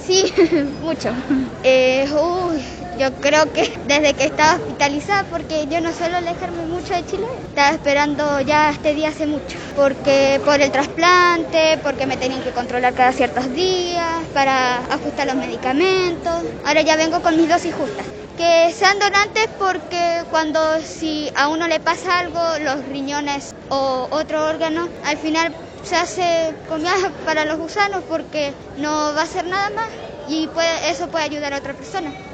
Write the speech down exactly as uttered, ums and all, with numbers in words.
Sí, mucho. Eh, uy, yo creo que desde que estaba hospitalizada, porque yo no suelo alejarme mucho de Chile, estaba esperando ya este día hace mucho, porque por el trasplante, porque me tenían que controlar cada ciertos días, para ajustar los medicamentos. Ahora ya vengo con mis dosis justas. Que sean donantes porque cuando si a uno le pasa algo, los riñones o otro órgano, al final se hace comida para los gusanos porque no va a hacer nada más y puede, eso puede ayudar a otra persona.